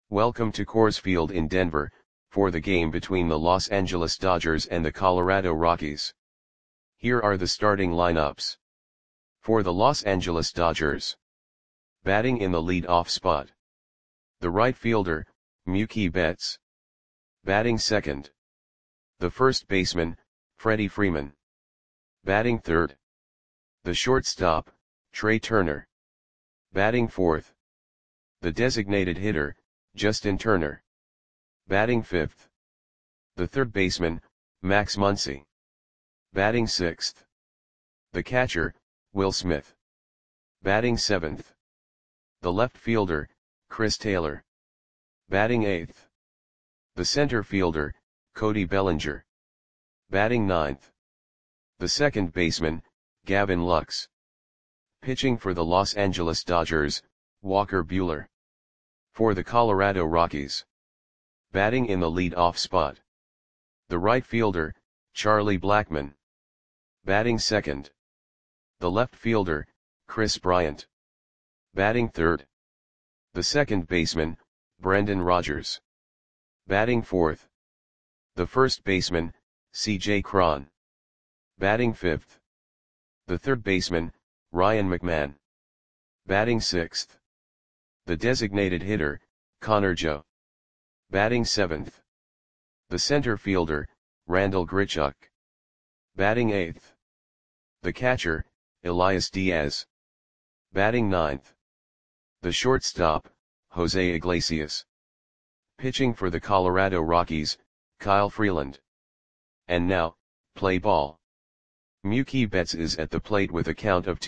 Welcome to Coors Field in Denver, for the game between the Los Angeles Dodgers and the Colorado Rockies. Here are the starting lineups. For the Los Angeles Dodgers. Batting in the lead-off spot. The right fielder, Mookie Betts. Batting second. The first baseman, Freddie Freeman. Batting third. The shortstop, Trey Turner. Batting fourth. The designated hitter, Justin Turner. Batting fifth. The third baseman, Max Muncy. Batting sixth. The catcher, Will Smith. Batting seventh. The left fielder, Chris Taylor. Batting eighth. The center fielder, Cody Bellinger. Batting ninth. The second baseman, Gavin Lux. Pitching for the Los Angeles Dodgers, Walker Buehler. For the Colorado Rockies. Batting in the lead-off spot. The right fielder, Charlie Blackmon. Batting second. The left fielder, Kris Bryant. Batting third. The second baseman, Brendan Rodgers. Batting fourth. The first baseman, C.J. Cron. Batting fifth. The third baseman, Ryan McMahon. Batting sixth. The designated hitter, Connor Joe. Batting seventh. The center fielder, Randal Grichuk. Batting eighth. The catcher, Elias Diaz. Batting ninth. The shortstop, Jose Iglesias. Pitching for the Colorado Rockies, Kyle Freeland. And now, play ball. Mookie Betts is at the plate with a count of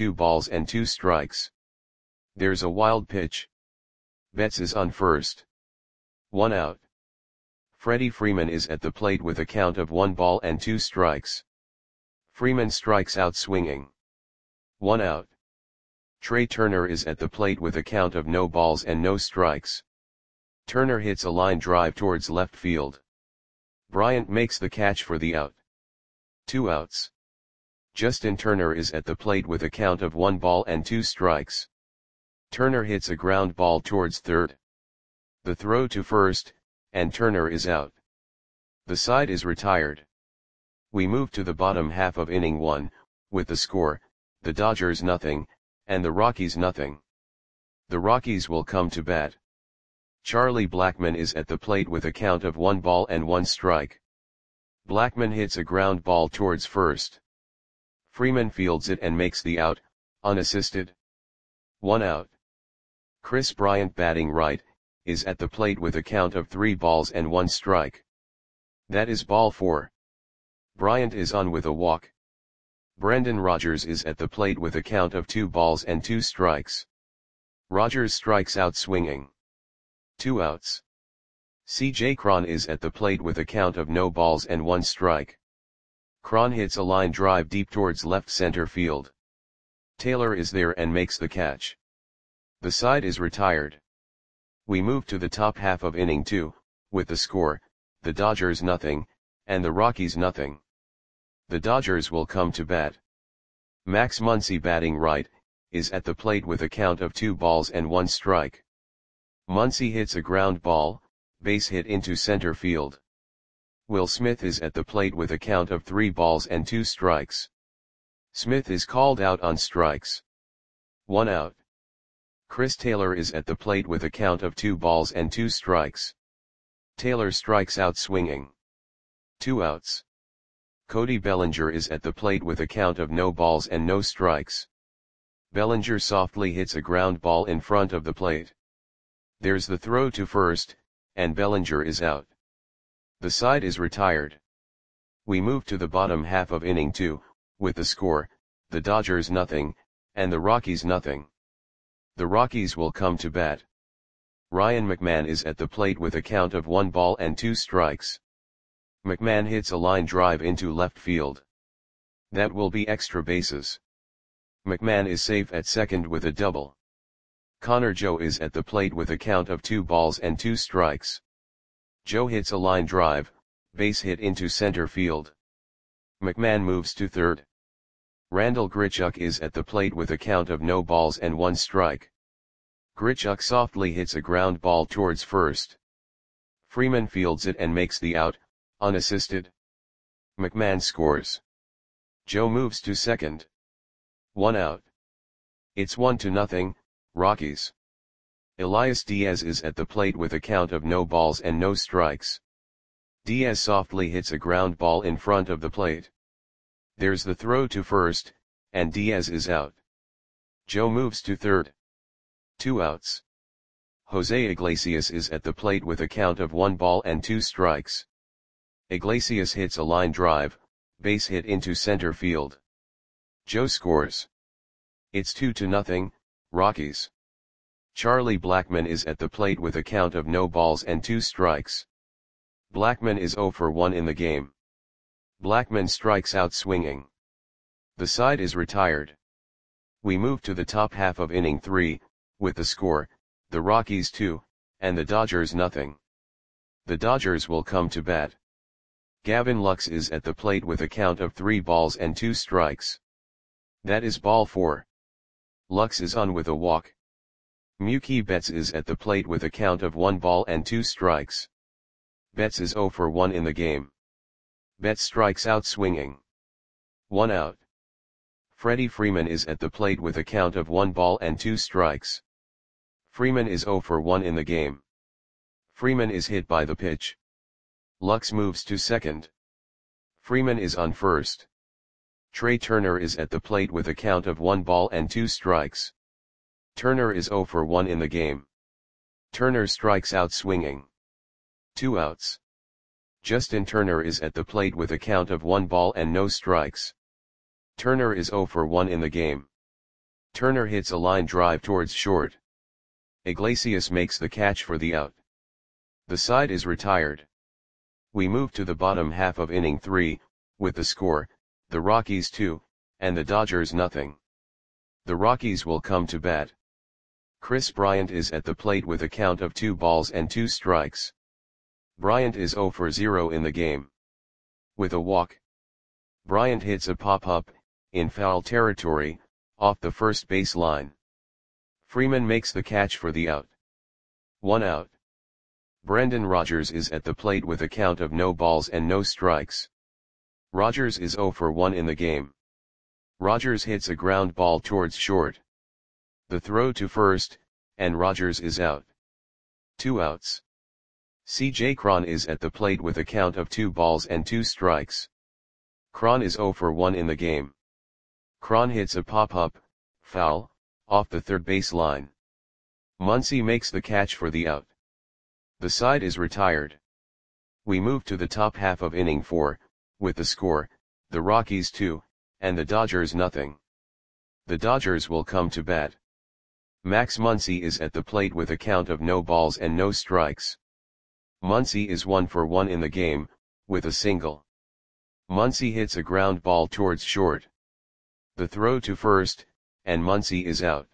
2-2. There's a wild pitch. Betts is on first. 1 out. Freddie Freeman is at the plate with a count of 1-2. Freeman strikes out swinging. 1 out. Trey Turner is at the plate with a count of no balls and no strikes. Turner hits a line drive towards left field. Bryant makes the catch for the out. 2 outs. Justin Turner is at the plate with a count of 1-2. Turner hits a ground ball towards third. The throw to first, and Turner is out. The side is retired. We move to the bottom half of inning 1, with the score, the Dodgers nothing, and the Rockies nothing. The Rockies will come to bat. Charlie Blackmon is at the plate with a count of 1-1. Blackmon hits a ground ball towards first. Freeman fields it and makes the out, unassisted. 1 out. Kris Bryant batting right, is at the plate with a count of 3-1. That is ball 4. Bryant is on with a walk. Brendan Rodgers is at the plate with a count of 2-2. Rodgers strikes out swinging. 2 outs. C.J. Cron is at the plate with a count of no balls and 1 strike. Cron hits a line drive deep towards left center field. Taylor is there and makes the catch. The side is retired. We move to the top half of inning 2, with the score, the Dodgers nothing, and the Rockies nothing. The Dodgers will come to bat. Max Muncy batting right, is at the plate with a count of 2-1. Muncy hits a ground ball, base hit into center field. Will Smith is at the plate with a count of 3-2. Smith is called out on strikes. 1 out. Chris Taylor is at the plate with a count of 2-2. Taylor strikes out swinging. 2 outs. Cody Bellinger is at the plate with a count of no balls and no strikes. Bellinger softly hits a ground ball in front of the plate. There's the throw to first, and Bellinger is out. The side is retired. We move to the bottom half of inning 2, with the score, the Dodgers nothing, and the Rockies nothing. The Rockies will come to bat. Ryan McMahon is at the plate with a count of 1-2. McMahon hits a line drive into left field. That will be extra bases. McMahon is safe at second with a double. Connor Joe is at the plate with a count of 2-2. Joe hits a line drive, base hit into center field. McMahon moves to third. Randal Grichuk is at the plate with a count of no balls and 1 strike. Grichuk softly hits a ground ball towards first. Freeman fields it and makes the out, unassisted. McMahon scores. Joe moves to second. 1 out. It's 1-0, Rockies. Elias Diaz is at the plate with a count of no balls and no strikes. Diaz softly hits a ground ball in front of the plate. There's the throw to first, and Diaz is out. Joe moves to third. 2 outs. Jose Iglesias is at the plate with a count of 1 ball and 2 strikes. Iglesias hits a line drive, base hit into center field. Joe scores. It's 2-0, Rockies. Charlie Blackmon is at the plate with a count of no balls and 2 strikes. Blackmon is 0 for 1 in the game. Blackmon strikes out swinging. The side is retired. We move to the top half of inning 3, with the score, the Rockies 2, and the Dodgers nothing. The Dodgers will come to bat. Gavin Lux is at the plate with a count of 3 balls and 2 strikes. That is ball 4. Lux is on with a walk. Mookie Betts is at the plate with a count of 1 ball and 2 strikes. Betts is 0 for 1 in the game. Betts strikes out swinging. 1 out. Freddie Freeman is at the plate with a count of 1 ball and 2 strikes. Freeman is 0 for 1 in the game. Freeman is hit by the pitch. Lux moves to second. Freeman is on first. Trey Turner is at the plate with a count of 1 ball and 2 strikes. Turner is 0 for 1 in the game. Turner strikes out swinging. 2 outs. Justin Turner is at the plate with a count of 1 ball and no strikes. Turner is 0 for 1 in the game. Turner hits a line drive towards short. Iglesias makes the catch for the out. The side is retired. We move to the bottom half of inning 3, with the score, the Rockies 2, and the Dodgers nothing. The Rockies will come to bat. Chris Bryant is at the plate with a count of 2 balls and 2 strikes. Bryant is 0 for 0 in the game. With a walk. Bryant hits a pop-up, in foul territory, off the first base line. Freeman makes the catch for the out. 1 out. Brendan Rodgers is at the plate with a count of no balls and no strikes. Rodgers is 0 for 1 in the game. Rodgers hits a ground ball towards short. The throw to first, and Rodgers is out. 2 outs. C.J. Cron is at the plate with a count of 2 balls and 2 strikes. Cron is 0 for 1 in the game. Cron hits a pop-up, foul, off the third base line. Muncy makes the catch for the out. The side is retired. We move to the top half of inning 4, with the score, the Rockies 2, and the Dodgers nothing. The Dodgers will come to bat. Max Muncy is at the plate with a count of no balls and no strikes. Muncy is 1 for 1 in the game, with a single. Muncy hits a ground ball towards short. The throw to first, and Muncy is out.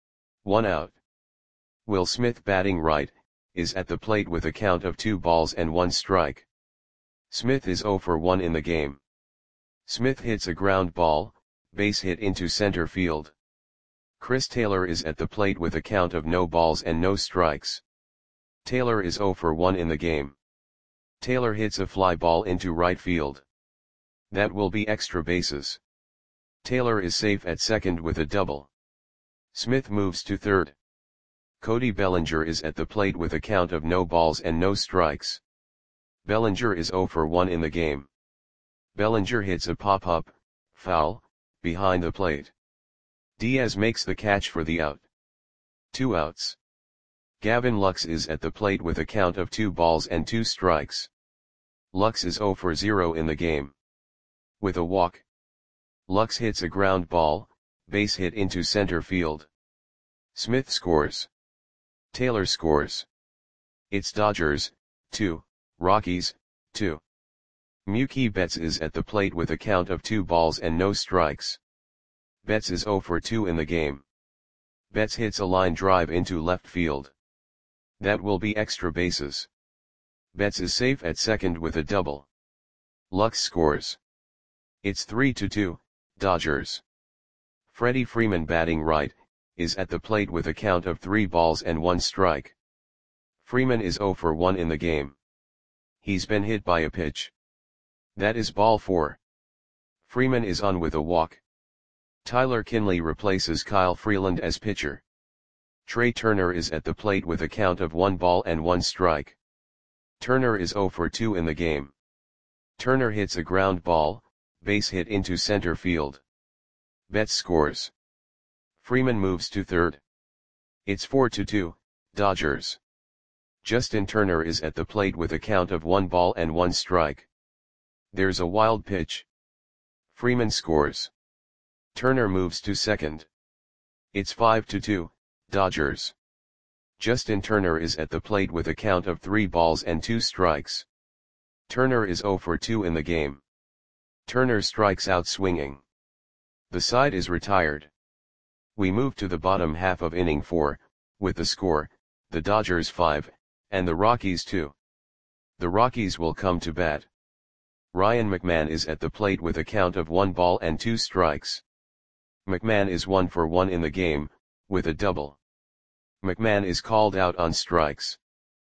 1 out. Will Smith, batting right, is at the plate with a count of 2 balls and 1 strike. Smith is 0 for 1 in the game. Smith hits a ground ball, base hit into center field. Chris Taylor is at the plate with a count of no balls and no strikes. Taylor is 0 for 1 in the game. Taylor hits a fly ball into right field. That will be extra bases. Taylor is safe at second with a double. Smith moves to third. Cody Bellinger is at the plate with a count of no balls and no strikes. Bellinger is 0 for 1 in the game. Bellinger hits a pop-up, foul, behind the plate. Diaz makes the catch for the out. 2 outs. Gavin Lux is at the plate with a count of 2 balls and 2 strikes. Lux is 0 for 0 in the game. With a walk. Lux hits a ground ball, base hit into center field. Smith scores. Taylor scores. It's Dodgers, 2, Rockies, 2. Mookie Betts is at the plate with a count of 2 balls and no strikes. Betts is 0 for 2 in the game. Betts hits a line drive into left field. That will be extra bases. Betts is safe at second with a double. Lux scores. It's 3-2, Dodgers. Freddie Freeman, batting right, is at the plate with a count of 3 balls and 1 strike. Freeman is 0 for 1 in the game. He's been hit by a pitch. That is ball 4. Freeman is on with a walk. Tyler Kinley replaces Kyle Freeland as pitcher. Trey Turner is at the plate with a count of 1 ball and 1 strike. Turner is 0 for 2 in the game. Turner hits a ground ball, base hit into center field. Betts scores. Freeman moves to third. It's 4-2, Dodgers. Justin Turner is at the plate with a count of 1 ball and 1 strike. There's a wild pitch. Freeman scores. Turner moves to second. It's 5-2, Dodgers. Justin Turner is at the plate with a count of 3 balls and 2 strikes. Turner is 0 for 2 in the game. Turner strikes out swinging. The side is retired. We move to the bottom half of inning 4, with the score, the Dodgers 5, and the Rockies 2. The Rockies will come to bat. Ryan McMahon is at the plate with a count of 1 ball and 2 strikes. McMahon is 1 for 1 in the game, with a double. McMahon is called out on strikes.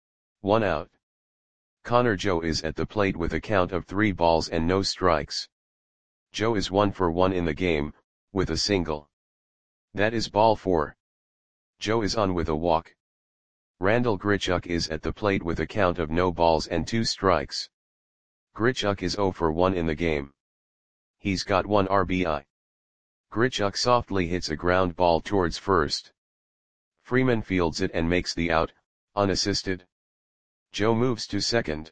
1 out. Connor Joe is at the plate with a count of 3 balls and no strikes. Joe is 1 for 1 in the game, with a single. That is ball 4. Joe is on with a walk. Randall Grichuk is at the plate with a count of no balls and 2 strikes. Grichuk is 0 for 1 in the game. He's got 1 RBI. Grichuk softly hits a ground ball towards first. Freeman fields it and makes the out, unassisted. Joe moves to second.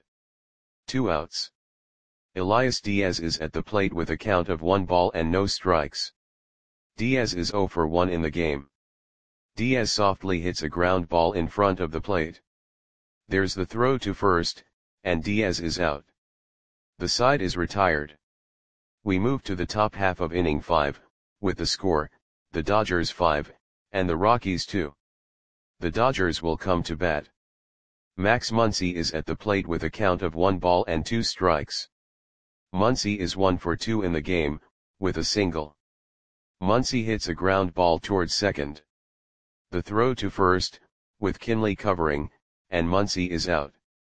2 outs. Elias Diaz is at the plate with a count of 1 ball and no strikes. Diaz is 0 for 1 in the game. Diaz softly hits a ground ball in front of the plate. There's the throw to first, and Diaz is out. The side is retired. We move to the top half of inning 5, with the score, the Dodgers 5, and the Rockies 2. The Dodgers will come to bat. Max Muncy is at the plate with a count of 1 ball and 2 strikes. Muncy is 1 for 2 in the game, with a single. Muncy hits a ground ball towards second. The throw to first, with Kinley covering, and Muncy is out.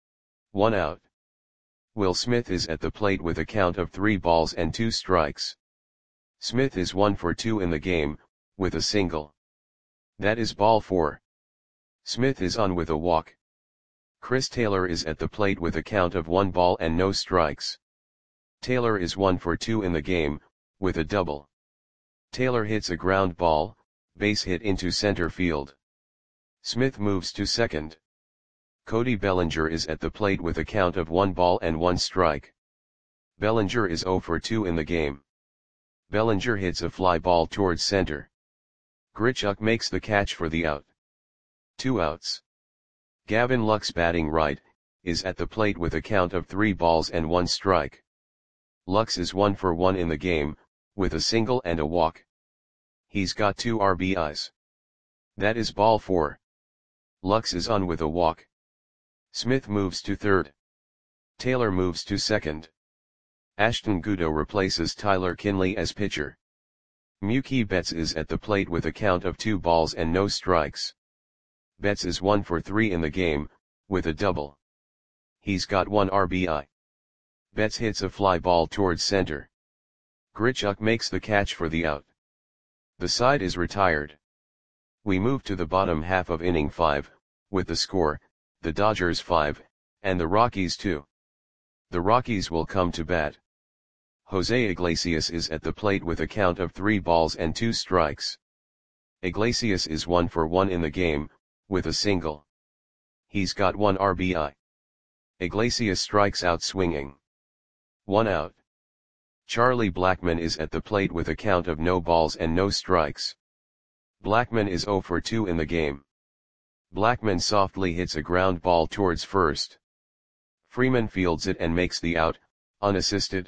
1 out. Will Smith is at the plate with a count of 3 balls and 2 strikes. Smith is 1 for 2 in the game, with a single. That is ball 4. Smith is on with a walk. Chris Taylor is at the plate with a count of 1 ball and no strikes. Taylor is 1 for 2 in the game, with a double. Taylor hits a ground ball, base hit into center field. Smith moves to second. Cody Bellinger is at the plate with a count of 1 ball and 1 strike. Bellinger is 0 for 2 in the game. Bellinger hits a fly ball towards center. Grichuk makes the catch for the out. 2 outs. Gavin Lux, batting right, is at the plate with a count of 3 balls and 1 strike. Lux is 1 for 1 in the game, with a single and a walk. He's got 2 RBIs. That is ball 4. Lux is on with a walk. Smith moves to third. Taylor moves to second. Ashton Goudeau replaces Tyler Kinley as pitcher. Mookie Betts is at the plate with a count of 2 balls and no strikes. Betts is 1 for 3 in the game, with a double. He's got 1 RBI. Betts hits a fly ball towards center. Grichuk makes the catch for the out. The side is retired. We move to the bottom half of inning 5, with the score, the Dodgers 5, and the Rockies 2. The Rockies will come to bat. Jose Iglesias is at the plate with a count of 3 balls and 2 strikes. Iglesias is 1 for 1 in the game, with a single. He's got 1 RBI. Iglesias strikes out swinging. 1 out. Charlie Blackmon is at the plate with a count of no balls and no strikes. Blackmon is 0 for 2 in the game. Blackmon softly hits a ground ball towards first. Freeman fields it and makes the out, unassisted.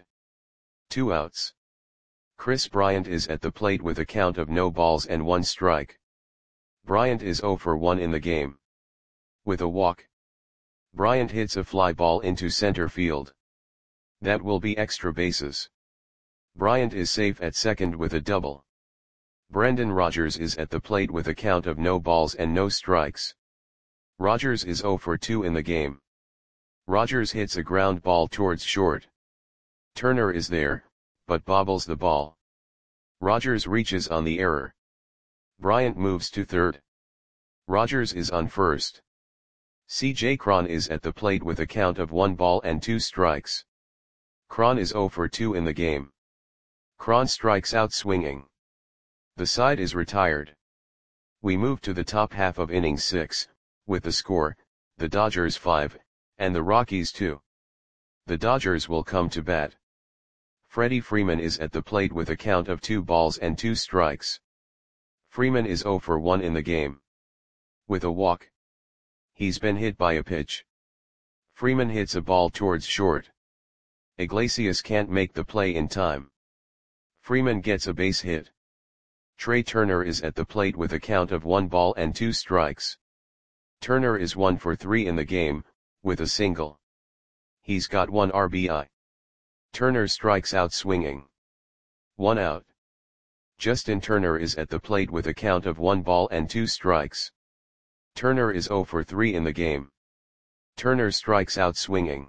2 outs. Chris Bryant is at the plate with a count of no balls and 1 strike. Bryant is 0 for 1 in the game. With a walk. Bryant hits a fly ball into center field. That will be extra bases. Bryant is safe at second with a double. Brendan Rodgers is at the plate with a count of no balls and no strikes. Rodgers is 0 for 2 in the game. Rodgers hits a ground ball towards short. Turner is there, but bobbles the ball. Rodgers reaches on the error. Bryant moves to third. Rodgers is on first. C.J. Cron is at the plate with a count of 1 ball and 2 strikes. Cron is 0 for 2 in the game. Cron strikes out swinging. The side is retired. We move to the top half of inning 6, with the score, the Dodgers 5, and the Rockies 2. The Dodgers will come to bat. Freddie Freeman is at the plate with a count of 2 balls and 2 strikes. Freeman is 0 for 1 in the game. With a walk. He's been hit by a pitch. Freeman hits a ball towards short. Iglesias can't make the play in time. Freeman gets a base hit. Trey Turner is at the plate with a count of 1 ball and 2 strikes. Turner is 1 for 3 in the game, with a single. He's got 1 RBI. Turner strikes out swinging. 1 out. Justin Turner is at the plate with a count of 1 ball and 2 strikes. Turner is 0 for 3 in the game. Turner strikes out swinging.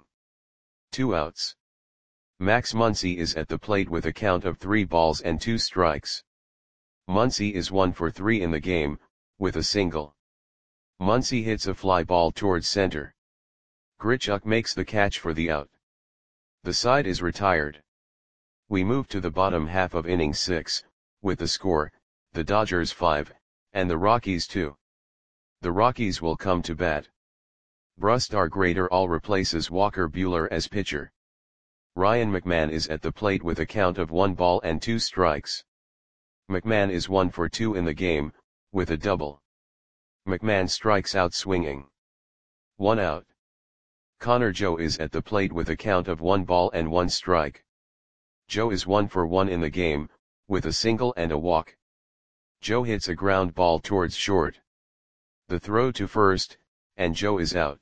2 outs. Max Muncy is at the plate with a count of 3 balls and 2 strikes. Muncy is 1 for 3 in the game, with a single. Muncy hits a fly ball towards center. Grichuk makes the catch for the out. The side is retired. We move to the bottom half of inning 6, with the score, the Dodgers 5, and the Rockies 2. The Rockies will come to bat. Brusdar Graterol replaces Walker Buehler as pitcher. Ryan McMahon is at the plate with a count of 1 ball and 2 strikes. McMahon is 1 for 2 in the game, with a double. McMahon strikes out swinging. 1 out. Connor Joe is at the plate with a count of 1 ball and 1 strike. Joe is 1 for 1 in the game, with a single and a walk. Joe hits a ground ball towards short. The throw to first, and Joe is out.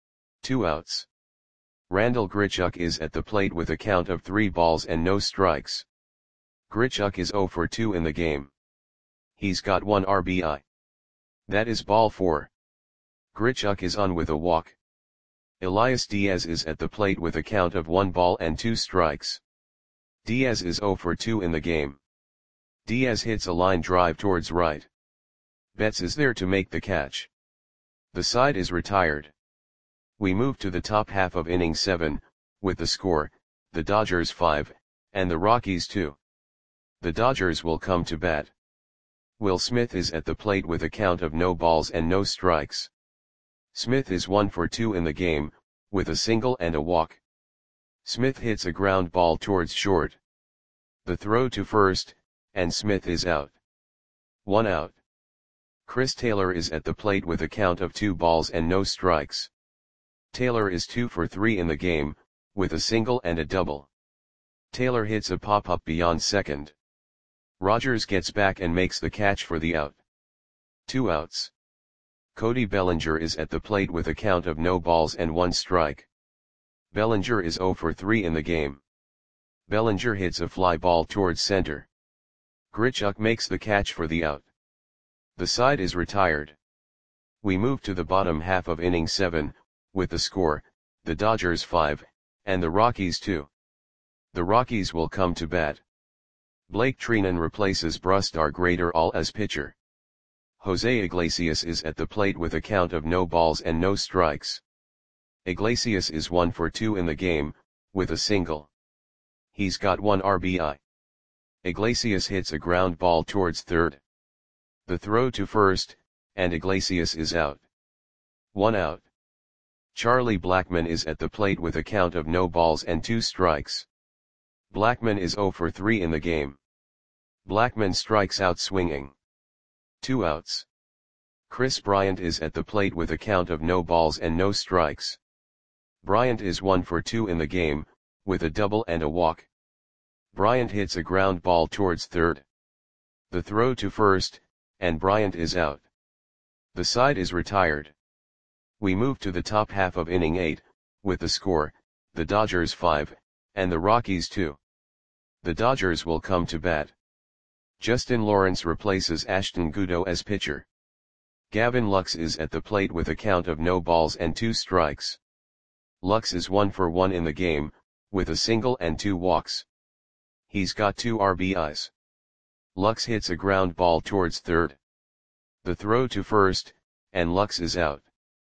2 outs. Randall Grichuk is at the plate with a count of 3 balls and no strikes. Grichuk is 0 for 2 in the game. He's got 1 RBI. That is ball 4. Grichuk is on with a walk. Elias Diaz is at the plate with a count of 1 ball and 2 strikes. Diaz is 0 for 2 in the game. Diaz hits a line drive towards right. Betts is there to make the catch. The side is retired. We move to the top half of inning 7, with the score, the Dodgers 5, and the Rockies 2. The Dodgers will come to bat. Will Smith is at the plate with a count of no balls and no strikes. Smith is 1 for 2 in the game, with a single and a walk. Smith hits a ground ball towards short. The throw to first, and Smith is out. 1 out. Chris Taylor is at the plate with a count of 2 balls and no strikes. Taylor is 2 for 3 in the game, with a single and a double. Taylor hits a pop-up beyond second. Rodgers gets back and makes the catch for the out. 2 outs. Cody Bellinger is at the plate with a count of no balls and 1 strike. Bellinger is 0 for 3 in the game. Bellinger hits a fly ball towards center. Grichuk makes the catch for the out. The side is retired. We move to the bottom half of inning 7, with the score, the Dodgers 5, and the Rockies 2. The Rockies will come to bat. Blake Treinen replaces Brusdar Graterol as pitcher. Jose Iglesias is at the plate with a count of no balls and no strikes. Iglesias is 1 for 2 in the game, with a single. He's got 1 RBI. Iglesias hits a ground ball towards third. The throw to first, and Iglesias is out. 1 out. Charlie Blackmon is at the plate with a count of no balls and 2 strikes. Blackmon is 0 for 3 in the game. Blackmon strikes out swinging. 2 outs. Chris Bryant is at the plate with a count of no balls and no strikes. Bryant is 1 for 2 in the game, with a double and a walk. Bryant hits a ground ball towards third. The throw to first, and Bryant is out. The side is retired. We move to the top half of inning 8, with the score, the Dodgers 5, and the Rockies 2. The Dodgers will come to bat. Justin Lawrence replaces Ashton Goudeau as pitcher. Gavin Lux is at the plate with a count of no balls and 2 strikes. Lux is 1 for 1 in the game, with a single and 2 walks. He's got 2 RBIs. Lux hits a ground ball towards third. The throw to first, and Lux is out.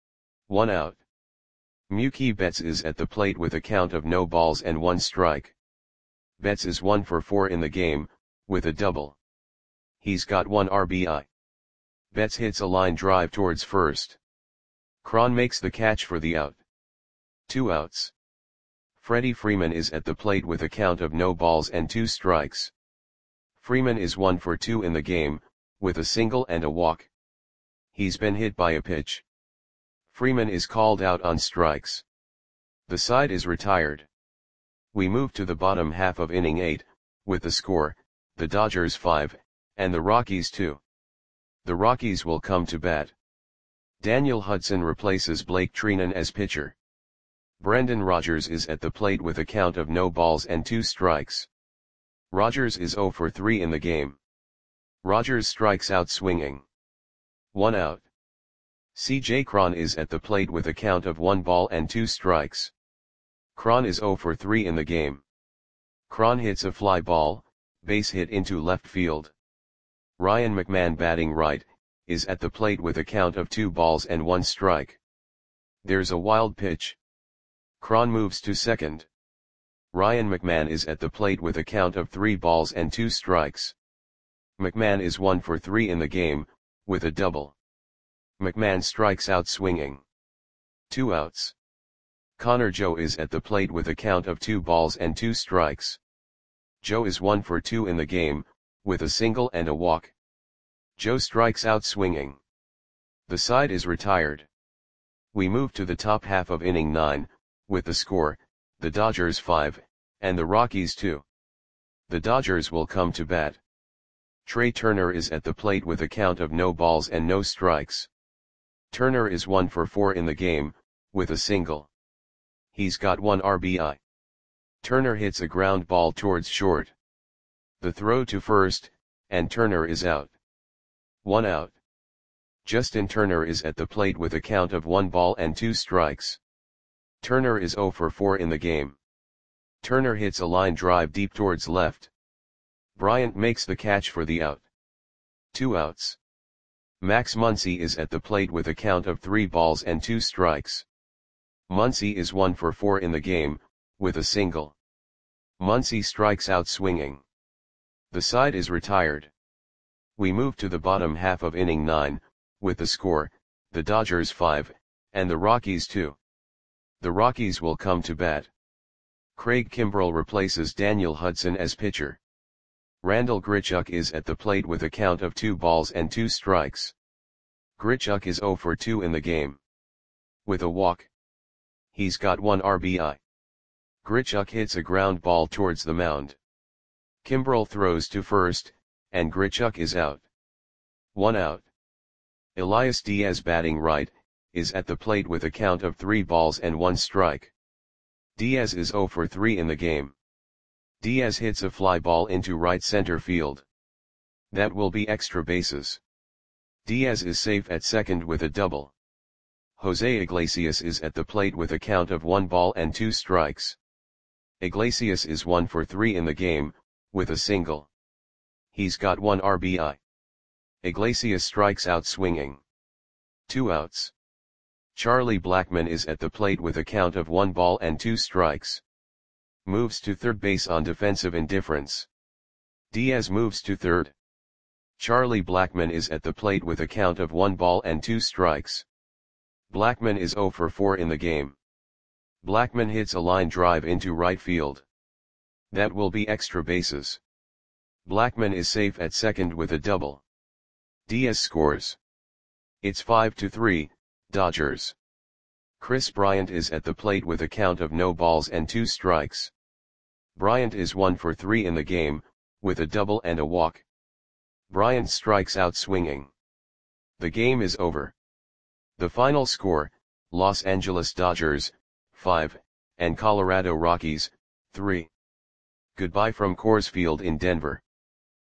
1 out. Mookie Betts is at the plate with a count of no balls and 1 strike. Betts is 1 for 4 in the game, with a double. He's got 1 RBI. Betts hits a line drive towards first. Cron makes the catch for the out. 2 outs. Freddie Freeman is at the plate with a count of no balls and 2 strikes. Freeman is 1 for 2 in the game, with a single and a walk. He's been hit by a pitch. Freeman is called out on strikes. The side is retired. We move to the bottom half of inning 8, with the score, the Dodgers 5, and the Rockies 2. The Rockies will come to bat. Daniel Hudson replaces Blake Treinen as pitcher. Brendan Rodgers is at the plate with a count of no balls and 2 strikes. Rodgers is 0 for 3 in the game. Rodgers strikes out swinging. 1 out. C.J. Cron is at the plate with a count of 1 ball and 2 strikes. Cron is 0 for 3 in the game. Cron hits a fly ball, base hit into left field. Ryan McMahon, batting right, is at the plate with a count of 2 balls and 1 strike. There's a wild pitch. Cron moves to second. Ryan McMahon is at the plate with a count of 3 balls and 2 strikes. McMahon is 1 for 3 in the game, with a double. McMahon strikes out swinging. 2 outs. Connor Joe is at the plate with a count of 2 balls and 2 strikes. Joe is 1 for 2 in the game, with a single and a walk. Joe strikes out swinging. The side is retired. We move to the top half of inning 9, with the score, the Dodgers 5, and the Rockies 2. The Dodgers will come to bat. Trey Turner is at the plate with a count of no balls and no strikes. Turner is 1 for 4 in the game, with a single. He's got 1 RBI. Turner hits a ground ball towards short. The throw to first, and Turner is out. 1 out. Justin Turner is at the plate with a count of 1 ball and 2 strikes. Turner is 0 for 4 in the game. Turner hits a line drive deep towards left. Bryant makes the catch for the out. 2 outs. Max Muncy is at the plate with a count of 3 balls and 2 strikes. Muncy is 1 for 4 in the game, with a single. Muncy strikes out swinging. The side is retired. We move to the bottom half of inning 9, with the score, the Dodgers 5, and the Rockies 2. The Rockies will come to bat. Craig Kimbrell replaces Daniel Hudson as pitcher. Randall Grichuk is at the plate with a count of 2 balls and 2 strikes. Grichuk is 0 for 2 in the game. With a walk. He's got 1 RBI. Grichuk hits a ground ball towards the mound. Kimbrell throws to first, and Grichuk is out. 1 out. Elias Diaz, batting right, is at the plate with a count of 3 balls and 1 strike. Diaz is 0 for 3 in the game. Diaz hits a fly ball into right center field. That will be extra bases. Diaz is safe at second with a double. Jose Iglesias is at the plate with a count of 1 ball and 2 strikes. Iglesias is 1 for 3 in the game, with a single. He's got 1 RBI. Iglesias strikes out swinging. 2 outs. Charlie Blackmon is at the plate with a count of 1 ball and 2 strikes. Moves to third base on defensive indifference. Diaz moves to third. Charlie Blackmon is at the plate with a count of 1 ball and 2 strikes. Blackmon is 0 for 4 in the game. Blackmon hits a line drive into right field. That will be extra bases. Blackmon is safe at second with a double. Diaz scores. It's 5-3, Dodgers. Chris Bryant is at the plate with a count of no balls and 2 strikes. Bryant is 1 for 3 in the game, with a double and a walk. Bryant strikes out swinging. The game is over. The final score, Los Angeles Dodgers, 5, and Colorado Rockies, 3. Goodbye from Coors Field in Denver.